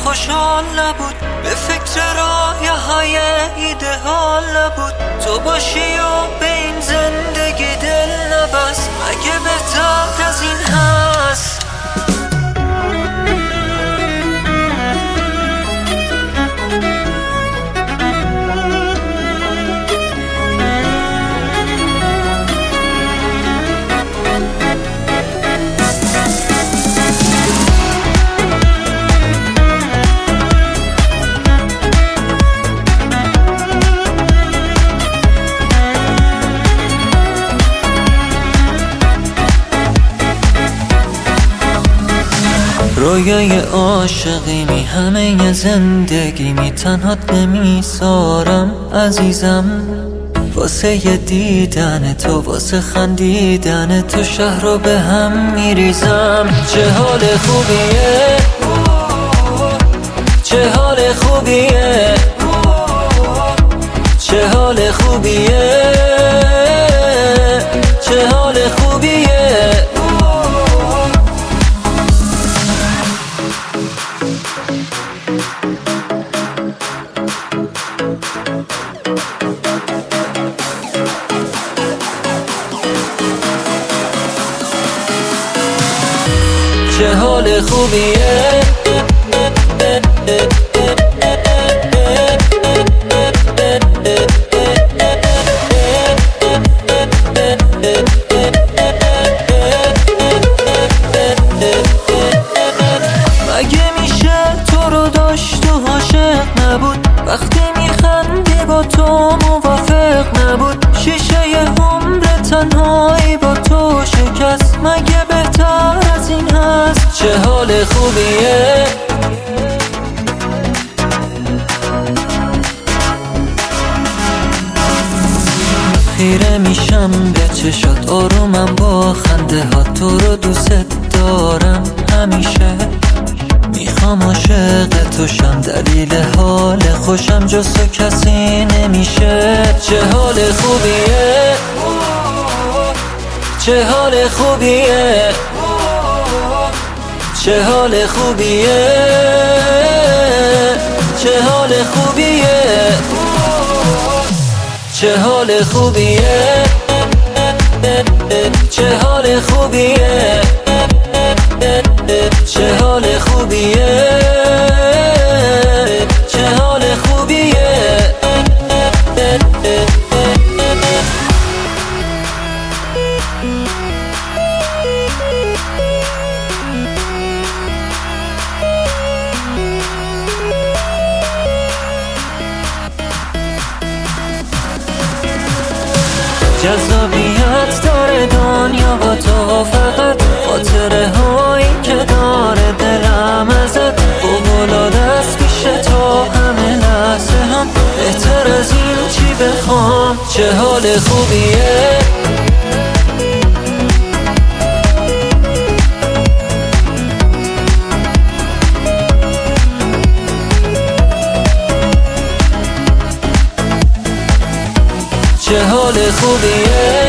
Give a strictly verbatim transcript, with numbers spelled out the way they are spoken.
خوشحال نبود، به فکر رایه‌های ایده‌آل نبود. تو باشی و به این زندگی دل نبست، مگه بهتر از این هست؟ رویای عاشقی می همه زندگی می تنهات نمیذارم عزیزم، واسه ی دیدن تو، واسه خندیدن تو شهر رو به هم میریزم. چه حال خوبیه، چه حال خوبیه، چه حال خوبیه، چه حال خوبیه. چه حال خوبیه، مگه میشه تو رو داشت و عاشق نبود؟ وقتی میخندی با تو موافق نبود. شیشه ی عمر تنهایی با تو شکست، مگه بهتر از این هست؟ چه حال خوبیه، خیره میشم به چشات، آرومم با خنده ها. تو رو دوست دارم همیشه، میخوام عاشق تو شم، دلیل حال خوشم جز تو کسی نمیشه. چه حال خوبیه، چه حال خوبیه، چه حال خوبیه، چه حال خوبیه، چه حال خوبیه، چه حال خوبیه، چه حال خوبیه، چه حال خوبیه. جذابیت داره دنیا با تو، فقط خاطره هایی که داره دلم ازت. فوق‌العاده است پیش تو همه لحظه هم، بهتر از این چی بخوام؟ چه حال خوبیه، چه حال خوبیه.